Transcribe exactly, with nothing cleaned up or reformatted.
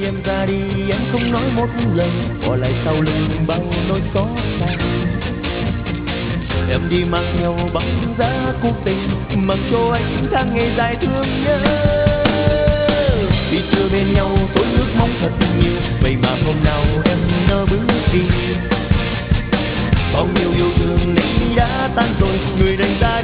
em ra đi em không nói một lời, bỏ lại sau lưng bao nỗi xót xa. Em đi mang theo bóng giá cuộc tình, mặc cho anh tháng ngày dài thương nhớ. Vì chưa bên nhau tôi ước mong thật nhiều, vậy mà hôm nào em nỡ bước đi. Bao nhiêu yêu thương nay đã tan rồi, người đành ra